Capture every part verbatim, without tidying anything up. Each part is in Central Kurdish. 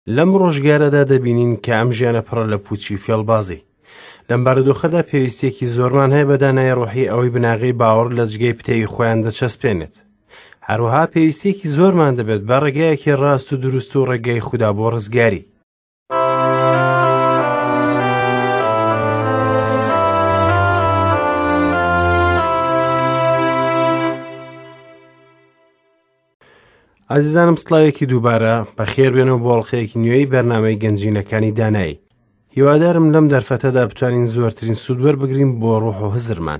لەم ڕۆژگارەدا دەبینین کە ئەم ژیانە پڕە لە پوچی فێڵبازی. لەم بارودۆخەدا پێویستێکی زۆرمان هەیە بە دانای ڕۆحی ئەوەی بناغی باوەڕ لە جگەی پتەوی خۆیان دەچەسپێنێت. هەروەها پێویستێکی زۆرمان دەبێت بە ڕێگایەکی ڕاست و دروست و ڕێگای خوددا بۆ ڕزگاری. عزیزانم، سڵاوێکی دووبارە بەخێر بێنەوە بۆ ئەڵقەیەکی نوێی بەرنامەی گەنجینەکانی دانایی. هیوادارم لەم دەرفەتەدا بتوانین زۆرترین سوود وەربگرین بۆ ڕوح و هزرمان.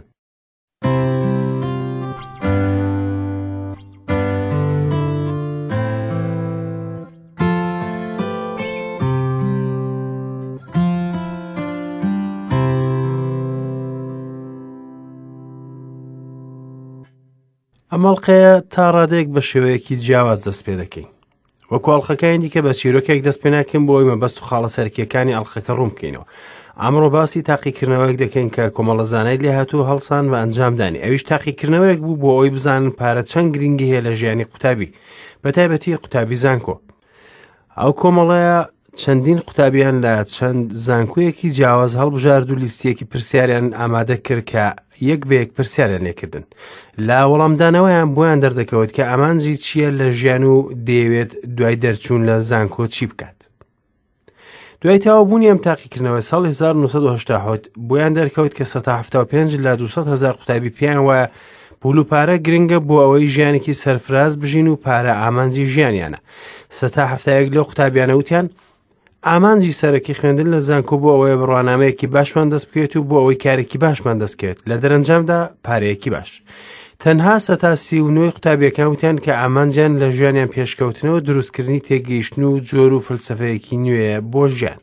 ئەمەڵقەیە تا ڕادێک بە شێوەیەکی جیاواز دەست پێ دەکەین. وەکو ئەڵخەکانی دیکە بە چیرۆکێک دەست پێ ناکەین بۆ ئەوی مەبەست و خاڵە سەرکیەکانی ئەڵخەکە ڕوون بکەینەوە. ئەمڕۆ باسی تاقیکردنەوەیەک دەکەین کە کۆمەڵە زانای لێ هاتوو هەڵسان بە ئەنجامدانی. ئەویش تاقیکردنەوەیەک بوو بۆ ئەوی بزانن پارە چەند گرنگی هەیە لە ژیانی قوتابی، بەتایبەتی قوتابی زانکۆ. ئەو کۆمەڵەیە چەندین قوتابیان لە چەند زانکۆیەکی جیاواز هەڵبژارد و لیستیەکی پرسیاریان ئامادە کرد کە یەک بە یەک پرسیاریان لێکردن. لە وەڵامدانەوەیان بۆیان دەردەکەوت کە ئامانجی چییە لە ژیان و دەیەوێت دوای دەرچوون لە زانکۆ چی بکات. دوای تاوابوونی ئەم تاقیکردنەوە ساڵی هەزار و نۆسەد و هەشتا و حوت بۆیان دەرکەوت کە سەد و هەفتاد و پێنج لە دووسەد هەزار قوتابی پێیان وایە پول و پارە گرنگە بۆ ئەوەی ژیانێکی سەرفراز بژین و پارە ئامانجی ژیانیانە. سەد و هەفتاد و یەک لەو قوتابیانە وتیان ئامانجی سەرەکی خوێندن لە زانکۆ بۆ ئەوەیە بڕوانامەیەکی باشمان دەست بکەوێت و بۆ ئەوەی کارێکی باشمان دەستکەوێت، لە دەرەنجامدا پارەیەکی باش. تەنها سەد و سی و نۆ قوتابیەکان وتیان کە ئامانجیان لە ژیانیان پێشکەوتنەوە دروستکردنی تێگەیشتن و جۆر و فلسفەیەکی نوێیە بۆ ژیان.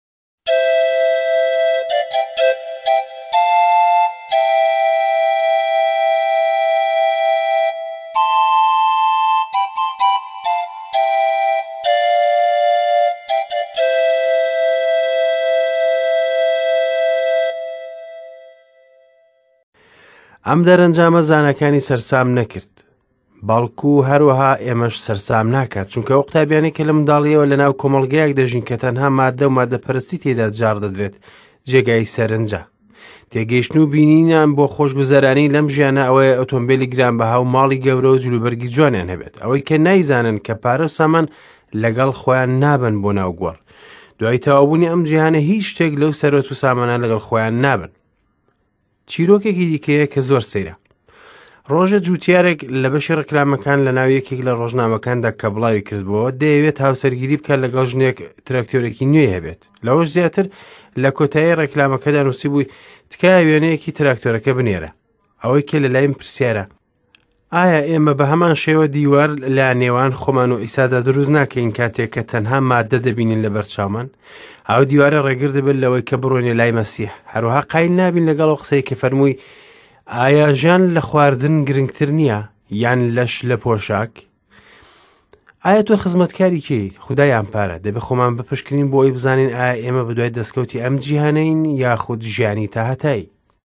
ئەم دەرەنجامە زانەکانی سەرسام نەکرد، بەڵکو هەروەها ئێمەش سەرسام ناکات، چونکە ئەو قوتابیانی کە لە منداڵیەوە لە ناو کۆمەڵگەیەک دەژین کە تەنها مادە و مادەپەرستی تێدا جار دەدرێت جێگای سەرنجە. تێگەیشتن و بینینیان بۆ خۆشگوزەرانی لەم ژیانە ئەوەیە ئۆتۆمبیلی گرانبەها و ماڵی گەورە و جلوبەرگی جوانیان هەبێت، ئەوەی کە نایزانن کە پارە و سامان لەگەڵ خۆیان نابن بۆ ناو گۆڕ. دوای تەواوبوونی ئەم جیهانە هیچ شتێک لەو سەرۆت و سامانە لەگەڵ خۆیان نابن. چیرۆکێکی دیکەیە کە زۆر سەیرە. ڕۆژە جوتیارێک لە بەشی ڕکلامەکان لە ناو یەکێک لە ڕۆژنامەکاندا کە بڵاوی کردبووە دەیەوێت هاوسەرگیری بکات لەگەڵ ژنێک تراکتۆرێکی نوێ هەبێت. لەوەش زیاتر لە کۆتایی ڕێکلامەکەدا نووسی بووی تکایە وێنەیەکی تراکتۆرەکە بنێرە. ئەوەی کە لە لایم پرسیارە ئایا ئێمە بە هەمان شێوە دیوار لە نێوان خۆمان و ئیسادا دروست ناکەین کاتێک کە تەنها مادە دەبینین لە بەرچاومان؟ ئەو دیوارە ڕێگر دەبێت لەوەی کە بڕۆنێ لای مەسیح. هەروەها قایل نابین لەگەڵ قسەی کە فەرمووی ئایا ژیان لە خواردن گرنگتر نییە یان لەش لە پۆشاک؟ ئایا تۆ خزمەتکاری کێی؟ خودایان پارە دەبێت خۆمان بپشکنین بۆ ئەوی بزانین ئایا ئێمە بەدوای دەستکەوتی ئەم جیهانەین یاخود ژیانی تاهەتایی.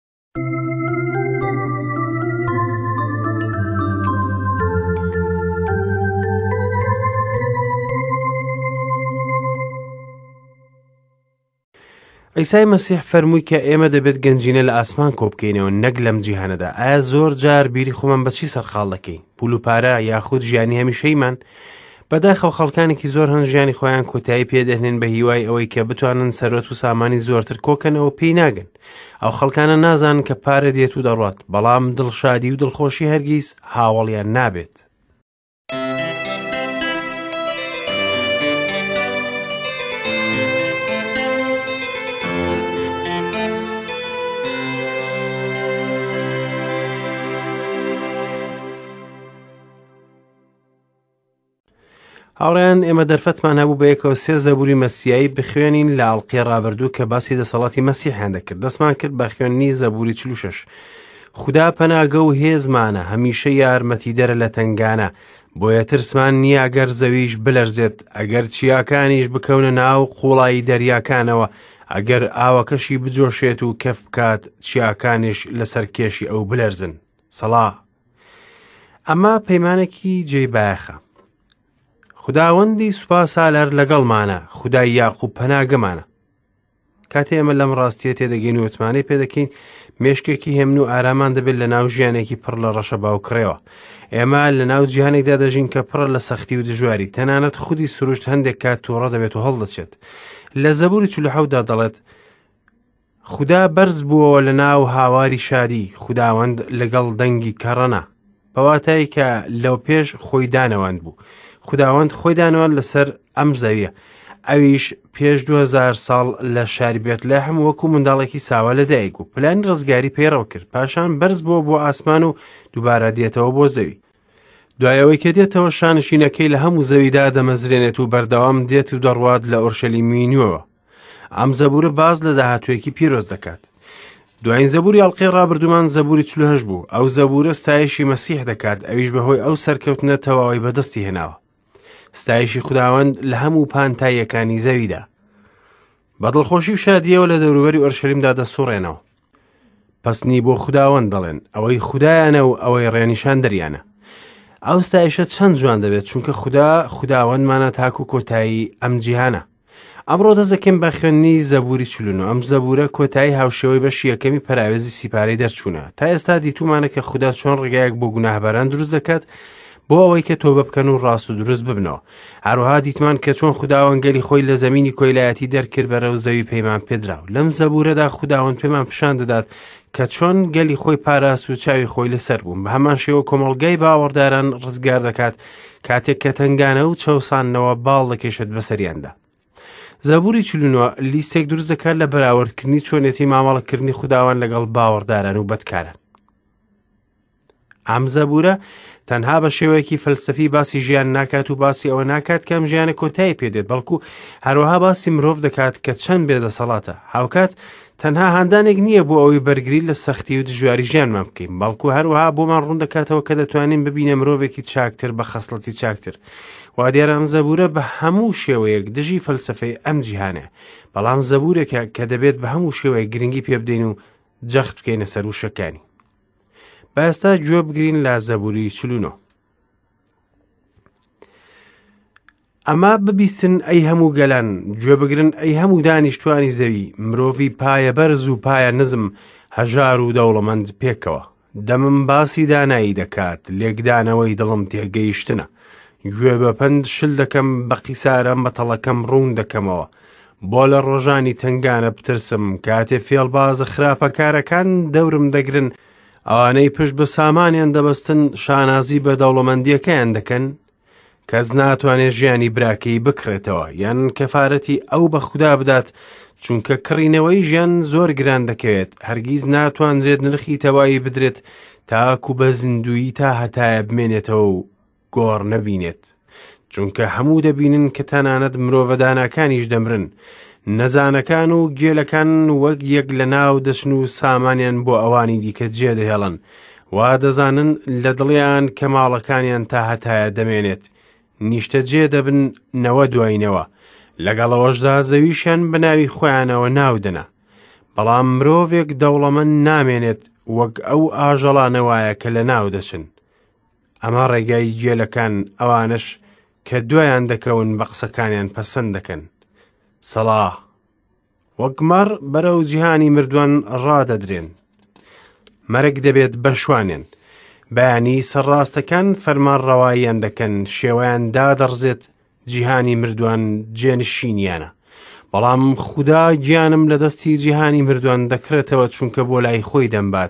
ئەیسای مەسیح فەرمووی کە ئێمە دەبێت گەنجینە لە ئاسمان کۆ بکەینەوە نەک لەم جیهانەدا. ئایا زۆر جار بیری خۆمان بەچی سەرخاڵ دەکەین؟ پول و پارە یاخود ژیانی هەمیشەیمان؟ بەداخەو خەڵکانێکی زۆر هەن ژیانی خۆیان کۆتایی پێدەهێنن بە هیوای ئەوەی کە بتوانن سەرۆت و سامانی زۆرتر کۆکەنەوە پێی ناگەن. ئەو خەڵکانە نازانن کە پارە دێت و دەڕات، بەڵام دڵشادی و دڵخۆشی هەرگیز هاوڵیان نابێت. هاوڕێیان، ئێمە دەرفەتمان هەبوو بە یەکەوە سێ زەبوری مەسیایی بخوێنین لە ئەڵقەی ڕابردوو کە باسی دەسەڵاتی مەسیحیان دەکرد. دەستمان کرد بە خوێندنی زەبوری چل و شەش. خوددا پەناگە و هێزمانە، هەمیشە یارمەتی دەرە لە تنگانە، بۆیە ترسمان نییە ئەگەر زەویش بلەرزێت، ئەگەر چیاکانیش بکەونە ناو قوڵایی دەریاکانەوە، ئەگەر ئاوەکەشی بجۆشێت و کەف بکات، چیاکانیش لەسەر کێشی ئەو بلەرزن. سەڵا. ئەمە پەیمانێکی جێی بایەخە. خوداوەندی سوپاسا لەر لەگەڵمانە، خودای یاقوب پەناگەمانە. کاتێ ئێمە لەم ڕاستیە تێدەگەین و وتمانەی پێدەکەین مێشکێکی هێمن و ئارامان دەبێت لە ناو ژیانێکی پڕ لە ڕەشە باوکڕێەوە. ئێمە لە ناو جیهانێکدا دەژین کە پڕە لە سەختی و دژواری، تەنانەت خودی سروشت هەندێک کات تووڕە دەبێت و هەڵدەچێت. لە زەبوری چل و حەوتدا دەڵێت خوددا بەرز بووەوە لە ناو هاواری شادی، خوداوەند لەگەڵ دەنگی کەڕەنا، بەواتایی کە لەو پێش خۆی دانەوەند بوو. خوداوەند خۆی دانەوەند لەسەر ئەم زەویە، ئەویش پێش دو هەزار ساڵ لە شاری بێتلەحم وەکو منداڵێکی ساوە لەدایک و پلانی ڕزگاری پێڕەو کرد، پاشان بەرز بووە بۆ ئاسمان و دووبارە دێتەوە بۆ زەوی. دوایەوەی کە دێتەوە شانشینەکەی لە هەموو زەویدا دەمەزرێنێت و بەردەوام دێت و دەڕوات لە ئۆرشەلیمی نوێەوە. ئەم زەبورە باز لە داهاتوێکی پیرۆز دەکات. دوایین زەبوری ئەڵقەی ڕابردوومان زەبوری چل و هەشت بوو. ئەو زەبورە ستایشی مەسیح دەکات، ئەویش بەهۆی ئەو سەرکەوتنە تەواوی بەدەستی هێناوە. ستایشی خوداوەند لە هەموو پانتاییەکانی زەویدا. بە دڵخۆشی و شادیەوە لە دەوروبەری ئۆرشەلیمدا دەسوڕێنەوە. پەسنی بۆ خوداوەند دەڵێن، ئەوەی خودایانە و ئەوەی ڕێنیشان دەریانە. ئەو ستایشە چەند جوان دەبێت، چونکە خوددا خوداوەندمانە تاکو کۆتایی ئەم جیهانە. ئەمڕۆ دەزەکەم بە خوێندنی زەبوری چل و نۆ. ئەم زەبورە کۆتایی هاوشێوەی بەشی یەکەمی پەراوێزی سیپارەی دەرچوونە. تا ئێستا دیتومانە کە خوددا چۆن ڕێگایەک بۆ گوناهباران دروست دەکات بۆ ئەوەی کە تۆبە بکەن و ڕاست و دروست ببنەوە. هەروەها دیتمان کە چۆن خوداوەند گەلی خۆی لە زەمینی کۆیلایەتی دەرکرد بەرەو زەوی پەیمان پێدراو. لەم زەبورەدا خوداوەند پێمان پیشان دەدات کە چۆن گەلی خۆی پاراست و چاوی خۆی لەسەر بوون. بە هەمان شێوە کۆمەڵگەی باوەڕداران ڕزگار دەکات کاتێک کە تنگانە و چەوسانەوە باڵ دەکێشێت بەسەریاندا. زەبوری چل و نۆ لیستێک دروست دەکات لە بەراوردکردنی چۆنێتی مامەڵەکردنی خوداوەند لەگەڵ باوەڕداران و بەدکاران. ئەم زەبورە تەنها بە شێوەیەکی فەلسەفی باسی ژیان ناکات و باسی ئەوە ناکات کەم ژیانە کۆتایی پێدێت، بەڵکو هەروەها باسی مرۆڤ دەکات کە چەند بێدەسەڵاتە. هاوکات تەنها هاندانێک نییە بۆ ئەوەی بەرگری لە سەختی و دژواری ژیانمان بکەین، بەڵکو هەروەها بۆمان ڕوون دەکاتەوە کە دەتوانین ببینە مرۆڤێکی چاکتر بە خەسڵەتی چاکتر. وا دیارە ئەم زەبورە بە هەموو شێوەیەک دژی فەلسەفەی ئەم جیهانە، بەڵام زەبورێکە کە دەبێت بە هەموو شێوەیە گرنگی پێ بدەین و جەخت بکەینە سەر وشەکانی. با ئێستا گوێ بگرین لە زەبوری چل و نۆ. ئەمە ببیستن ئەی هەموو گەلان، گوێ بگرن ئەی هەموو دانیشتوانی زەوی، مرۆڤی پایە بەرز و پایە نزم، هەژار و دەوڵەمەند پێکەوە. دەمم باسی دانایی دەکات، لێکدانەوەی دڵم تێگەیشتنە. گوێ بە پند شل دەکەم، بە قیسارەم بەتەڵەکەم ڕوون دەکەمەوە. بۆ لە ڕۆژانی تنگانە بترسم، کاتێ فێڵبازە خراپەکارەکان دەورم دەگرن، ئەوانەی پشت بە سامانیان دەبەستن شانازی بە دەوڵەمەندیەکەیان دەکەن. کەس ناتوانێت ژیانی براکەی بکرێتەوە یان کەفارەتی ئەو بە خوددا بدات، چونکە کڕینەوەی ژیان زۆر گران دەکەوێت، هەرگیز ناتوانرێت نرخی تەواوی بدرێت تاکو بە زیندویی تا هەتایە بمێنێتەوە و گۆڕ نەبینێت، چونکە هەموو دەبینن کە تەنانەت مرۆڤەدانەکانیش دەمرن، نەزانەکان و گێلەکان وەک یەک لە ناو دەچن و سامانیان بۆ ئەوانی دیکە جێ دەهێڵن، وا دەزانن لە دڵیان کە ماڵەکانیان تا هەتایە دەمێنێت، نیشتە جێ دەبن نەوە دوایینەوە، لەگەڵەوەشدا زەویشیان بە ناوی خۆیانەوە ناودنە. بەڵام مرۆڤێک دەوڵەمەند نامێنێت وەک ئەو ئاژەڵانەوایە کە لە ناو دەچن. ئەمە ڕێگای گێلەکان ئەوانش کە دوایان دەکەون بە قسەکانیان پەسەند دەکەن. سەڵاح وەک مەڕ بەرەو جیهانی مردووان ڕادەدرێن، مەرگ دەبێت بە شوانێن، بەیانی سەرڕاستەکان فەرمان ڕەواییان دەکەن، شێوەیان دادەڕزێت جیهانی مردووان جێنشینیانە. بەڵام خوددا گیانم لە دەستی جیهانی مردووان دەکرێتەوە چونکە بۆ لای خۆی دەمبات.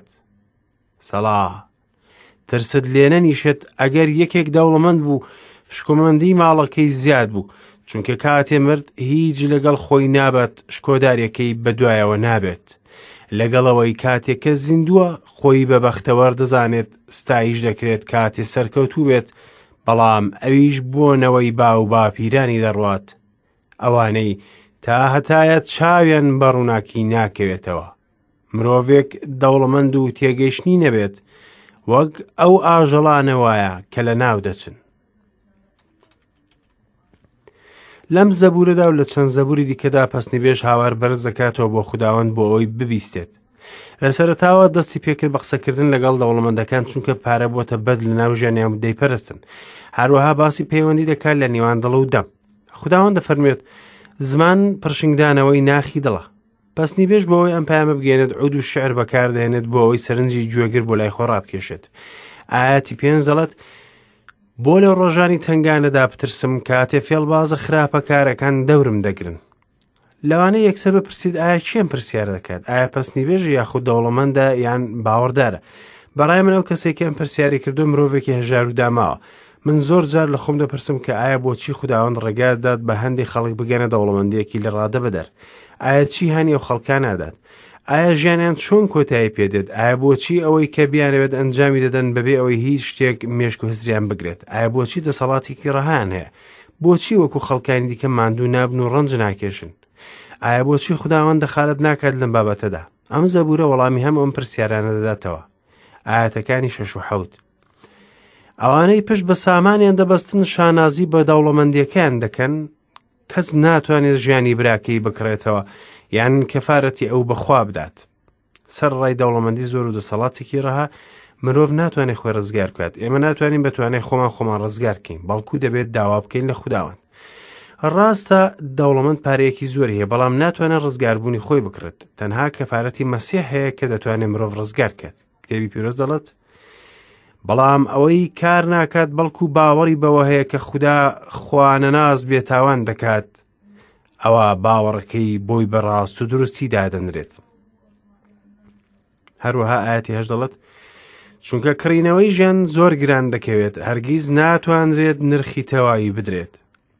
سەڵاح ترست لێنە نیشت ئەگەر یەکێک دەوڵەمەند بوو شکۆمەندی ماڵەکەی زیاد بوو، چونکە کاتێ مرد هیچ لەگەڵ خۆی نابێت، شکۆدارەکەی بەدوایەوە نابێت. لەگەڵەوەی کاتێکە زیندووە خۆی بە بەختەوەر دەزانێت، ستایش دەکرێت کاتێ سەرکەوتوو بێت، بەڵام ئەویش بۆنەوەی با و باپیرانی دەڕوات، ئەوانەی تا هەتایە چاویان بە ڕووناکی ناکەوێتەوە. مرۆڤێک دەوڵەمەند و تێگەیشتنی نەبێت وەک ئەو ئاژەڵانەوایە کە لە ناو دەچن. لەم زەبورەدا و لە چەند زەبوری دیکەدا پەسنی بێژ هاوار بەرز دەکاتەوە بۆ خوداوەند بۆ ئەوەی ببیستێت. لە سەرەتاوە دەستی پێکرد بە قسەکردن لەگەڵ دەوڵەمەندەکان چونکە پارە بۆتە بەد لە ناو ژیانیان دەیپەرستن. هەروەها باسی پەیوەندی دەکات لە نێوان دڵ و دەم. خوداوەند دەفەرمێت زمان پڕشنگدانەوەی ناخی دڵە. پەسنی بێش بۆەوەی ئەم پامە بگەێنێت عود و شعر بەکاردێنێت بۆ ئەوەی سەرنجی گوێگر بۆ لای خۆ ڕابکێشێت. ئاەتی پێنج دەڵێت بۆ لەو ڕۆژانی تنگانەدا بترسم کاتێ فێڵبازە خراپەکارەکان دەورم دەگرن. لەوانەیە یەکسەر بپرسید ئایا کێم پرسیار دەکات؟ ئایا پەسنی بێژ یاخود دەوڵەمەندە یان باوەڕدارە؟ بەڕای من ئەو کەسێکی ئەم پرسیاری کردو مرۆڤێکی هەژار و داماوە. من زۆر جار لە خۆم دەپرسم کە ئایا بۆچی خوداوەند ڕێگات داد بە هەندێک خەڵک بگەنە دەوڵەمەندیەکی لە ڕادە بەدەر؟ ئایا چی هەنی ئەو خەڵکان نادات؟ ئایا ژیانیان چۆن کۆتایی پێدێت؟ ئایا بۆچی ئەوەی کە بیانەوێت ئەنجامی دەدەن بەبێ ئەوەی هیچ شتێک مێشک و هزریان بگرێت؟ ئایا بۆچی دەسەڵاتێکی ڕەهان هەیە؟ بۆچی وەکو خەڵکانی دیکە ماندوو نابن و ڕەنج ناکێشن؟ ئایا بۆچی خوداوەند دەخالت ناکات لەم بابەتەدا؟ ئەم زەبورە وەڵامی هەم ئەم پرسیارانە دەداتەوە. ئاەتەکانی شەش و حەوت. ئەوانەی پشت بە سامانیان دەبەستن شانازی بە دەوڵەمەندیەکان دەکەن، کەس ناتوانێت ژیانی براکەی بکڕێتەوە یان کەفارەتی ئەو بەخوا بدات. سەر ڕای دەوڵەمەندی زۆر و دەسەڵاتێکی ڕەها مرۆڤ ناتوانێت خۆی ڕزگار بکات. ئێمە ناتوانین بەتوانێت خۆمان خۆمان ڕزگار بکەین، بەڵکو دەبێت داوا بکەین لە خوداوەند. ڕاستە دەوڵەمەند پارەیەکی زۆر هەیە بەڵام ناتوانێت ڕزگاربوونی خۆی بکرێت. تەنها کەفارەتی مەسیح هەیە کە دەتوانێت مرۆڤ ڕزگار بکات. کتێبی پیرۆز دەڵێت بەڵام ئەوەی کار ناکات بەڵکو باوەڕی بەوە هەیە کە خوددا خوانەناز بێتاوان دەکات، ئەوە باوەڕەکەی بۆی بەڕاست و درستی دادەنرێت. هەروەها ئاەتی هەژدە دەڵێت چونکە کڕینەوەی ژیان زۆر گران دەکەوێت، هەرگیز ناتوانرێت نرخی تەواوی بدرێت.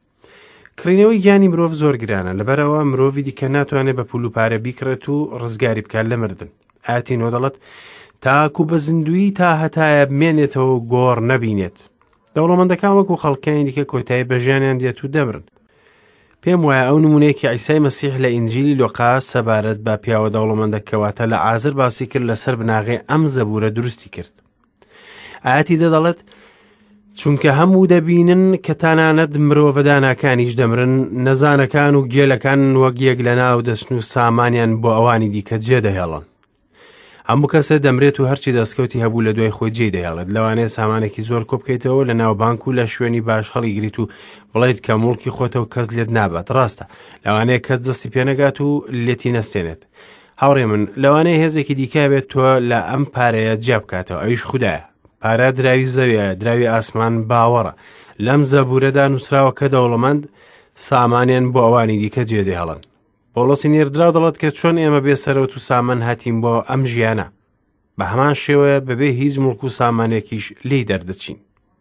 کڕینەوەی گیانی مرۆڤ زۆر گرانە، لەبەرەوە مرۆڤی دیکە ناتوانێت بە پول و پارە بیکڕێت و ڕزگاری بکات لە مردن. ئاەتی نۆ دەڵێت تاکو بە زیندوی تا هەتایە بمێنێتەوە گۆڕ نەبینێت. دەوڵەمەندەکان وەکو خەڵکانی دیکە کۆتایی بە ژیانیان دێت و دەمرن. پێم وایە ئەو نمونەیەکی عیسای مەسیح لە ئینجیلی لۆقا سەبارەت بە پیاوە دەوڵەمەندە کەواتە لە ئازر باسی کرد لەسەر بناغی ئەم زەبورە دروستی کرد. ئاەتی دە دەڵێت چونکە هەموو دەبینن کە تانانەت مرۆڤە داناکانیش دەمرن، نەزانەکان و گێلەکان وەک یەک لە ناو دەچن و سامانیان بۆ ئەوانی دیکە جێدەهێڵن. هەموو کەسە دەمرێت و هەرچی دەستکەوتی هەبوو لە دوای خۆی جێ دەهێڵێت. لەوانەیە سامانێکی زۆر کۆبکەیتەوە لە ناو بانک و لە شوێنی باش هەڵی گریت و بڵێیت کە موڵکی خۆتەوە کەس لێت نابات. ڕاستە لەوانەیە کەس دەستی پێنەگات و لێتی نەستێنێت. هاوڕێ من لەوانەیە هێزێکی دیکە بێت تۆ لە ئەم پارەیە جیا بکاتەوە، ئەویش خوددایە. پارە دراوی زەویە، دراوی ئاسمان باوەڕە. لەم زەبورەدا نووسراوە کە دەوڵەمەند سامانیان بۆ ئەوانی دیکە جێدەهێڵن. پۆڵۆسی نێردراو دەڵێت کە چۆن ئێمە بێسەرەوت و سامان هاتیم بۆ ئەم ژیانە، بە هەمان شێوەیە بەبێ هیچ مڵک و سامانێکیش لی دەردەچین.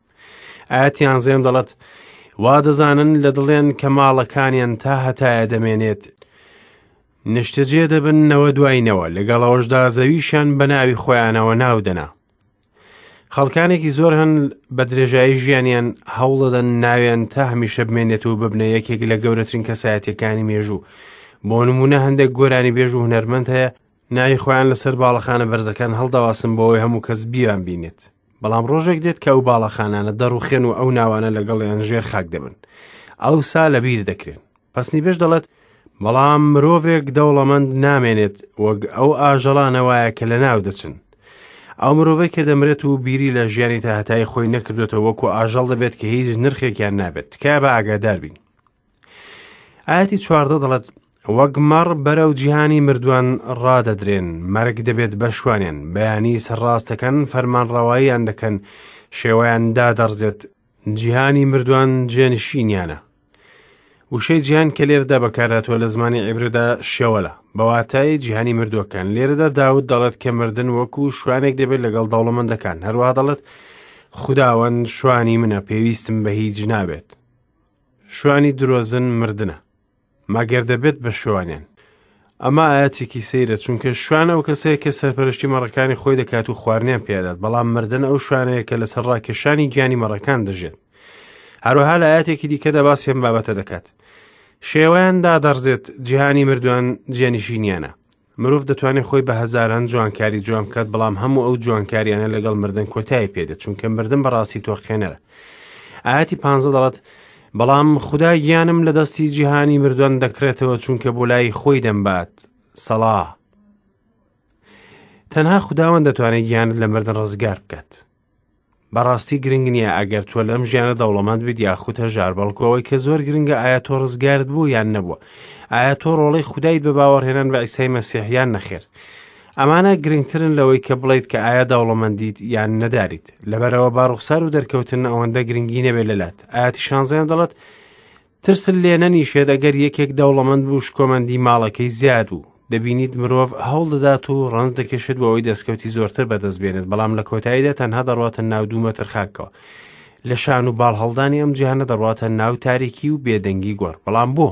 ئاەتی یانزەیەم دەڵێت وا دەزانن لە دڵێن کە ماڵەکانیان تا هەتایە دەمێنێت، نیشتەجێ دەبنەوە دوایینەوە، لەگەڵەوەشدا زەویشان بە ناوی خۆیانەوە ناودەنا. خەڵکانێکی زۆر هەن بە درێژایی ژیانیان هەوڵدەدەن ناویان تا هەمیشە بمێنێت و ببنە یەکێک لە گەورەترین کەسایەتیەکانی مێژوو. بۆ نمونە هەندێک گۆرانی بێژ و هونەرمەند هەیە ناوی خۆیان لەسەر باڵەخانە بەرزەکان هەڵدەواسن بۆەوەی هەموو کەس بیان بینێت. بەڵام ڕۆژێک دێت کە ئەو باڵەخانانە دەڕوخێن و ئەو ناوانە لەگەڵیان ژێر خاک دەبن، ئەوسا لەبیر دەکرێن. پەسنی بێش دەڵێت بەڵام مرۆڤێک دەوڵەمەند نامێنێت وەک ئەو ئاژەڵانەوایە کە لە ناو دەچن. ئەو مرۆڤێک کە دەمرێت و بیری لە ژیانی تا هەتای خۆی نەکردوێتەوە وەکو ئاژەڵ دەبێت کە هیچ نرخێکیان نابێت. تکایە بە ئاگادار بین. ئاەتی چواردە دەڵێت وەک مەڕ بەرەو جیهانی مردووان ڕادەدرێن، مەرگ دەبێت بە شوانێن، بەیانی سەرڕاستەکەن فەرمانڕەواییان دەکەن، شێوەیان دادەڕزێت، جیهانی مردووان جێنشینیانە. وشەی جیهان کە لێرەدا بەکارهاتووە لە زمانی عیبرەدا شێوەلە، بەواتای جیهانی مردووەکان. لێرەدا داود دەڵێت کە مردن وەکو شوانێک دەبێت لەگەڵ دەوڵەمەندەکان. هەروەها دەڵێت خوداوەند شوانی منە، پێویستم بە هیچ نابێت. شوانی درۆزن مردنە، مەگەر دەبێت بە شوانیان. ئەمە ئاەتێکی سەیرە، چونکە شوان ئەو کەسەیە کە سەرپەرشتی مەڕەکانی خۆی دەکات و خواردنیان پێدات، بەڵام مردن ئەو شوانەیە کە لەسەر ڕاکێشانی گیانی مەڕەکان دەژێت. هەروەها لە ئاەتێکی دیکەدا باسی ئەم بابەتە دەکات. شێوەیان دادەڕزێت، جیهانی مردووان جێنشینیانە. مرۆڤ دەتوانێت خۆی بە هەزاران جوانکاری جوان بکات، بەڵام هەموو ئەو جوانکاریانە لەگەڵ مردن کۆتایی پێدێت، چونکە مردن بەڕاستی تۆخێنەرە. ئاەتی پانزە دەڵێت بەڵام خوددا گیانم لە دەستی جیهانی مردووان دەکرێتەوە، چونکە بۆ لای خۆی دەمبات. سەڵا. تەنها خوداوەند دەتوانێت گیانت لە مردن ڕزگار بکات. بەڕاستی گرنگ نییە ئەگەر تۆ لەم ژیانە دەوڵەمەند بیت یاخود هەژار، بەڵکوەوەی کە زۆر گرنگە ئایا تۆ ڕزگارت بوو یان نەبووە، ئایا تۆ ڕۆڵەی خودایت بە باوەڕهێنان بە عیسای مەسیح یان نەخێر. ئەمانە گرنگترن لەوەی کە بڵیت کە ئایا دەوڵەمەندیت یان نەداریت. لەبەرەوە باڕوخسار و دەرکەوتن ئەوەندە گرنگی نەبێت لەلات. ئاەتی شانزەیان دەڵێت ترسل لێ نەنیشێت ئەگەر یەکێک دەوڵەمەند بوو شکۆمەندی ماڵەکەی زیاد بوو. دەبینیت مرۆڤ هەوڵ دەدات و ڕەنج دەکەشێت بۆ ئەوەی دەستکەوتی زۆرتر بەدەستبێنێت، بەڵام لە کۆتاییدا تەنها دەڕواتە ناو دوو مەتر خاکەوە. لە شان و باڵ هەڵدانی ئەم جیهانە دەڕواتە ناو تاریکی و بێدەنگی گۆڕ. بەڵام بۆ؟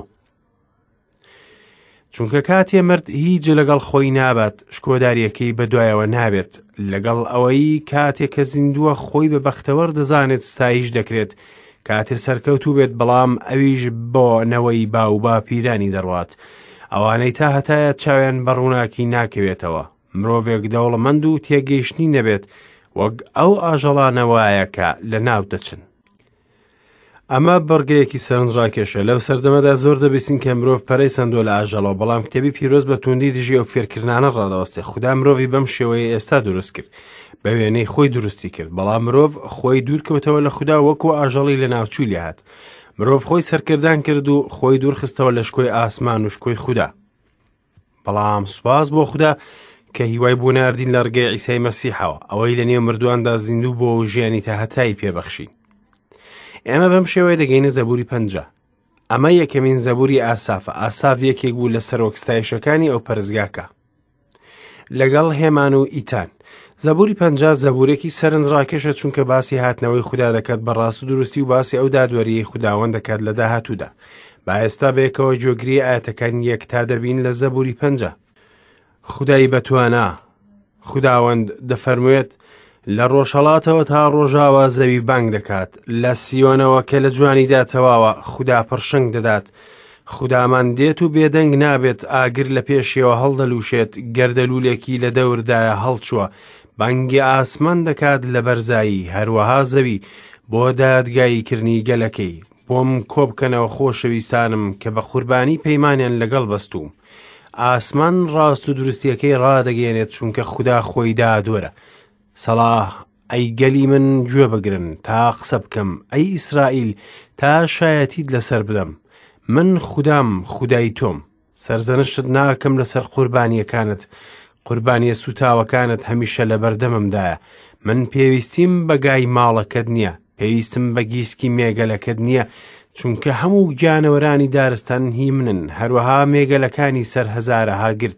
چونکە کاتێ مرد هیچ لەگەڵ خۆی نابات، شکۆداریەکەی بەدوایەوە نابێت، لەگەڵ ئەوەی کاتێک کە زیندووە خۆی بە بەختەوەر دەزانێت ستایش دەکرێت، کاتێ سەرکەوتوو بێت، بەڵام ئەویش بۆ نەوەی با و با پیرانی دەڕوات. ئەوانەی تا هەتایە چاویان بەڕووناکی ناکەوێتەوە. مرۆڤێک دەوڵەمەند و تێگەیشتنی نەبێت وەک ئەو ئاژەڵانەوایە کە لە ناو دەچن. ئەمە بەڕگەیەکی سەرنجڕاکێشە. لەو سەردەمەدا زۆر دەبیستین کە مرۆڤ پەرەی سندۆ لە ئاژەڵەوە، بەڵام کتێبی پیرۆز بە توندی دژی ئەو فێرکردانە ڕادەوەستێ. خوددا مرۆڤی بەم شێوەیە ئێستا دروست کرد، بە وێنەی خۆی دروستی کرد، بەڵام مرۆڤ خۆی دوورکەوتەوە لە خوددا وەکو ئاژەڵی لە ناوچوو لێ هات. مرۆڤ خۆی سەرکردان کرد و خۆی دوورخستەوە لە شکۆی ئاسمان و شکۆی خوددا. بەڵام سوپاس بۆ خوددا کە هیوای بۆ ناردین لە ڕگەی عیسای مەسیحەوە، ئەوەی لە نێو مردوواندا زیندوو بۆ و ژیانی تا هەتایی پێبەخشی. ئێمە بەم شێوەیە دەگەینە زەبوری پەنجا. ئەمە یەکەمین زەبوری ئاسافە. ئاساف یەکێک بوو لە سەرۆکستایشەکانی ئەو پەرزگاکە لەگەڵ هێمان و ئیتان. زەبوری پەنجا زەبورێکی سەرنجڕاکێشە، چونکە باسی هاتنەوەی خوددا دەکات بەڕاست و دروستی و باسی ئەو دادوەریەی خوداوەند دەکات لە داهاتوودا. با ئێستا بەیەکەوە گوێگری ئاەتەکان یەک تا دەبین لە زەبوری پەنجا. خودای بەتوانە خوداوەند دەفەرموێت لە ڕۆژهەڵاتەوە تا ڕۆژاوە زەوی بانگ دەکات، لە سیۆنەوە کە لە جوانیدا تەواوە خوددا پڕشنگ دەدات. خودامان دێت و بێدەنگ نابێت، ئاگر لە پێشیەوە هەڵدەلووشێت، گەردەلوولێکی لە دەوردایە هەڵچووە، بانگی ئاسمان دەکات لە بەرزایی، هەروەها زەوی بۆ دادگاییکردنی گەلەکەی. بۆم کۆبکەنەوە خۆشەویستانم کە بە قوربانی پەیمانیان لەگەڵ بەستوم. ئاسمان ڕاست و دروستیەکەی ڕادەگەێنێت، چونکە خوددا خۆی دادوەرە. سەڵاح ئەی گەلی من گوێ بگرن تا قسە بکەم، ئەی ئیسرائیل تا شایەتیت لەسەر بدەم. من خوددام خودای تۆم، سەرزەنشت ناکەم لەسەر قوربانیەکانت. قوربانیە سوتاوەکانت هەمیشە لە بەردەممدایە. من پێویستیم بە گای ماڵەکەت نییە، پێویستم بە گیسکی مێگەلەکەت نییە، چونکە هەموو گیانەوەرانی دارستان هی منن، هەروەها مێگەلەکانی سەر هەزارەها گرت.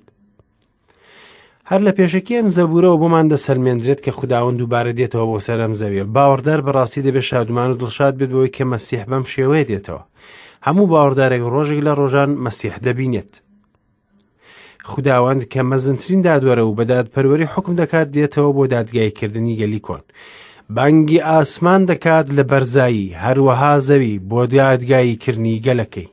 هەر لە پێشەکی ئەم زەبورەوە بۆمان دەسەلمێنرێت کە خوداوەند دووبارە دێتەوە بۆ سەرم زەویە. باوەڕدار بەڕاستی دەبێت شادومان و دڵشاد بێت بەوەی کە مەسیح بەم شێوەیە دێتەوە. هەموو باوەڕدارێک ڕۆژێک لە ڕۆژان مەسیح دەبینێت. خوداوەند کە مەزنترین دادوەرە و بە دادپەروەری حکم دەکات دێتەوە بۆ دادگایکردنی گەلی کۆن. بانگی ئاسمان دەکات لە بەرزایی، هەروەها زەوی بۆ دادگاییکردنی گەلەکەی.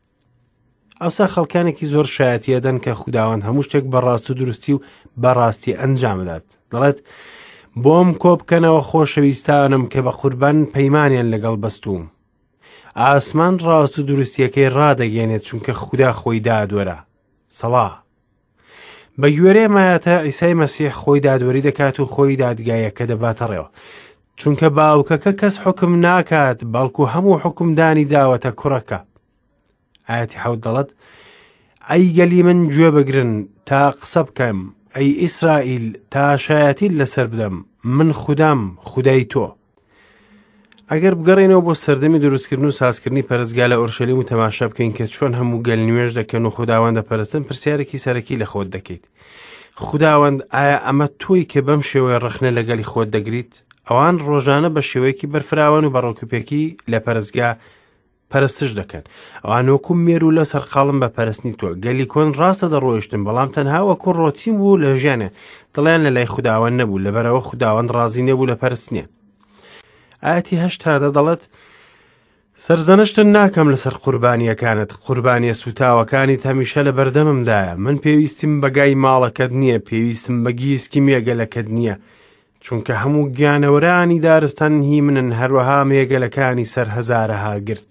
ئەوسا خەڵکانێکی زۆر شایەتیەدەن کە خوداوەند هەموو شتێک بەڕاست و دروستی و بەڕاستی ئەنجامدات. دەڵێت بۆم کۆبکەنەوە خۆشەویستانم کە بە قوربان پەیمانیان لەگەڵ بەستوم. ئاسمان ڕاست و دروستیەکەی ڕادەگەێنێت، چونکە خوددا خۆی دادوەرە. سەڵاح بە گوێرەی مایەتە عیسای مەسیح خۆی دادوەری دەکات و خۆی دادگایەکە دەباتە ڕێوە، چونکە باوکەکە کەس حکم ناکات، بەڵکو هەموو حکمدانی داوەتە کوڕەکە. ئاەتی حەوت دەڵێت ئەی گەلی من گوێ بگرن تا قسە بکەم، ئەی ئیسرائیل تا شایەتیت لەسەر بدەم. من خوددام خودای تۆ. ئەگەر بگەڕێنەوە بۆ سەردەمی دروستکردن و سازکردنی پەرستگا لە ئۆرشەلیم و تەماشا بکەین کە چۆن هەموو گەل نوێژ دەکەن و خوداوەند دەپەرستن، پرسیارێکی سەرەکی لە خۆت دەکەیت. خوداوەند ئایا ئەمە تۆی کە بەم شێوەیە ڕخنە لەگەلی خۆت دەگریت؟ ئەوان ڕۆژانە بە شێوەیەکی بەرفراوان و بەڕۆکوپێکی لە پەرستگا پەرستش دەکەن. ئەوان وەکو مێر و لە سەرقاڵم بە پەرستنی تۆ. گەلی کۆن ڕاستە دەڕۆیشتن، بەڵام تەنها وەکو ڕۆتین بوو لە ژیانێ، دڵیان لە لای خوداوەند نەبوو، لەبەرەوە خوداوەند ڕازی نەبوو لە پەرستنیە. ئاەتی هەشتادا دەڵێت سەرزەنشتن ناکەم لەسەر قوربانیەکانت، قوربانیە سوتاوەکانی هەمیشە لە بەردەممدایە. من پێویستیم بەگای ماڵەکەت نییە، پێویستم بە گیسکی مێگەلەکەت نییە، چونکە هەموو گیانەوەرانی دارستان هی منن، هەروەها مێگەلەکانی سەر هەزارەها گرت.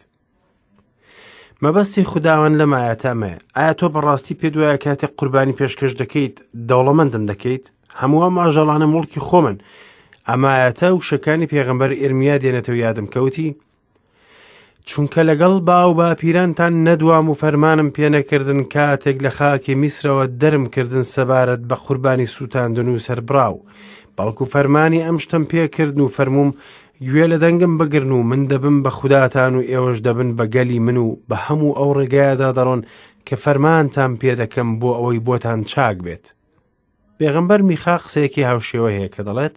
مەبەستی خوداوەند لەم ئاەتەمەیە. ئایا تۆ بەڕاستی پێت وایە کاتێک قوربانی پێشکەش دەکەیت دەوڵەمەندم دەکەیت؟ هەموو ئەم ئاژەڵانە مڵکی خۆمن. ئەمایەتە و شەکانی پێغەمبەر ئێرمیا دێنێتەوە یادم کەوتی چونکە لەگەڵ باو با پیرانتان نەدوام و فەرمانم پێ نەکردن کاتێک لە خاکی میسرەوە دەرم کردن سەبارەت بە قوربانی سووتاندن و سەربراو، بەڵکو فەرمانی ئەم شتم پێکردن و فەرمووم گوێ لە دەنگم بگرن و من دەبم بە خوداتان و ئێوەش دەبن بە گەلی من و بە هەموو ئەو ڕێگایەدا دەڕۆن کە فەرمانتان پێ دەکەم بۆ ئەوەی بۆتان چاک بێت. پێغەمبەر میخا قسەیەکی هاوشێوە هەیە کە دەڵێت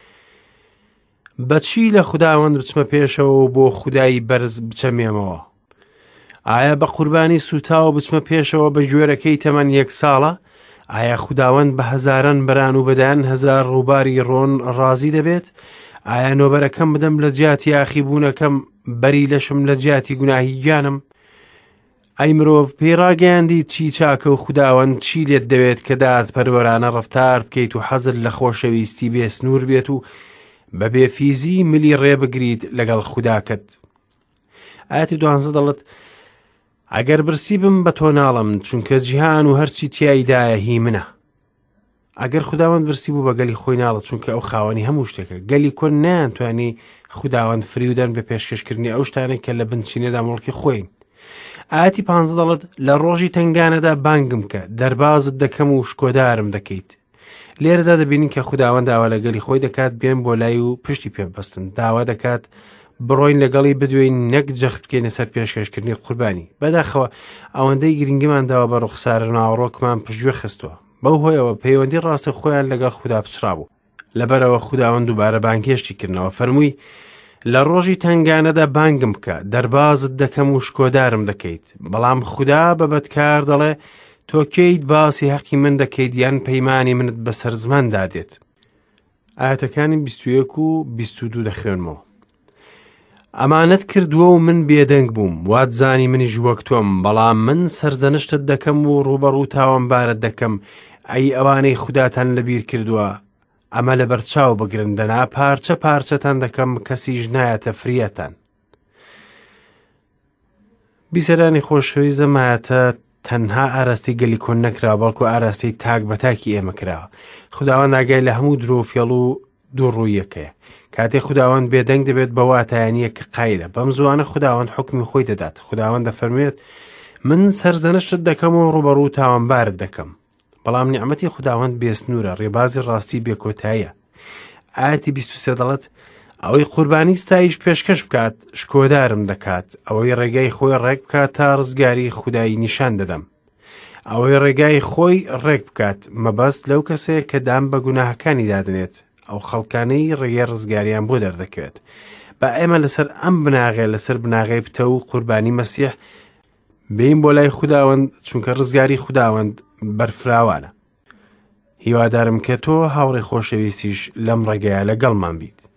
بەچی لە خوداوەند بچمە پێشەوە و بۆ خودایی بەرز بچەمێمەوە؟ ئایا بە قوربانی سوتاوە بچمە پێشەوە بە گوێرەکەی تەمەن یەک ساڵە؟ ئایا خوداوەند بە هەزاران بەران و بەدان هەزار ڕووباری ڕۆن ڕازی دەبێت؟ ئایا نۆبەرەکەم بدەم لە جیاتی ئاخیبوونەکەم بەری لەشم لە جیاتی گوناهی گیانم؟ ئەی مرۆڤ پێڕاگەیاندی چی چاکە و خوداوەند چی لێت دەوێت کە داد پەروەرانە ڕەفتار بکەیت و حەزت لە خۆشەویستی بێ سنوور بێت و بە بێفیزی ملی ڕێبگریت لەگەڵ خوداکەت. ئاەتی دوانزە دەڵێت ئەگەر برسی بم بە تۆ ناڵم چونکە جیهان و هەرچی تیایدایە هی منە. ئەگەر خوداوەند برسی بوو بە گەلی خۆی ناڵت چونکە ئەو خاوەنی هەموو شتێکە. گەلی کۆن نەیانتوانی خوداوەند فریودەن بە پێشکەشکردنی ئەو شتانێک کە لە بنچینێدا مڵکی خۆین. ئاەتی پانزە دەڵێت لە ڕۆژی تنگانەدا بانگم کە دەربازت دەکەم و شکۆدارم دەکەیت. لێرەدا دەبینین کە خوداوەند داوا لە گەلی خۆی دەکات بێن بۆ لای و پشتی پێبەستن، داوا دەکات بڕۆین لەگەڵی بدوێن نەک جەخت بکەینە سەر پێشکەشکردنی قوربانی. بەداخەوە ئەوەندەی گرنگیمان داوا بە ڕوخسارە ناوەڕۆکمان پشتگوێ خستووە، بەو هۆیەوە پەیوەندی ڕاستە خۆیان لەگەڵ خوددا پچرا بوو. لەبەرەوە خوداوەند دووبارە بانگهێشتی کردنەوە، فەرمووی لە ڕۆژی تنگانەدا بانگم بکە دەربازت دەکەم و شکۆدارم دەکەیت. بەڵام خوددا بە بەدکار دەڵێ تۆ کەیت باسی حەقی من دەکەیت یان پەیمانی منت بەسەر زمان دادێت. ئاەتەکانی بیست و یەک و بیست و دوو دەخوێنمەوە. ئەمانەت کردووە و من بێدەنگ بووم، وات زانی منیش وەک تۆم، بەڵام من سەرزەنشتت دەکەم و ڕوبەڕوو تاوانبارت دەکەم. ئەی ئەوانەی خوداتان لەبیر کردووە ئەمە لە بەرچاو بگرن، دەنا پارچە پارچەتان دەکەم کەسیش نایەتە فریەتان. بیسەرانی خۆشەویست زەمایەتە تەنها ئاراستی گەلی کۆن نەکرا بەڵکو ئاراستی تاک بە تاکی ئێمە کراوە. خوداوەند ئاگای لە هەموو درۆفێڵ و دووڕوویەکەیە. کاتێ خوداوەند بێدەنگ دەبێت بە واتایانیە کە قایلە. بەم زوانە خوداوەند حکمی خۆی دەدات. خوداوەند دەفەرمێت من سەرزەنشت دەکەم و ڕوبەڕوو تاوانبارت دەکەم. بەڵام نیعمەتی خوداوەند بێسنوورە، ڕێبازی ڕاستی بێکۆتاییە. ئاەتی بیست و سێ دەڵێت ئەوەی قوربانی ستایش پێشکەش بکات شکۆدارم دەکات، ئەوەی ڕێگای خۆی ڕێک بکات تا ڕزگاری خودایی نیشان دەدەم. ئەوەی ڕێگای خۆی ڕێک بکات مەبەست لەو کەسەیە کە دام بە گوناهەکانی دادنێت، ئەو خەڵکانەی ڕێگەی ڕزگاریان بۆ دەردەکەوێت. با ئێمە لەسەر ئەم بناغێ لەسەر بناغی پتە و قوربانی مەسیح بین بۆ لای خوداوەند چونکە ڕزگاری خوداوەند بەرفراوانە. هیوادارم کە تۆ هاوڕێی خۆشەویستیش لەم ڕێگەیە لەگەڵمان بیت.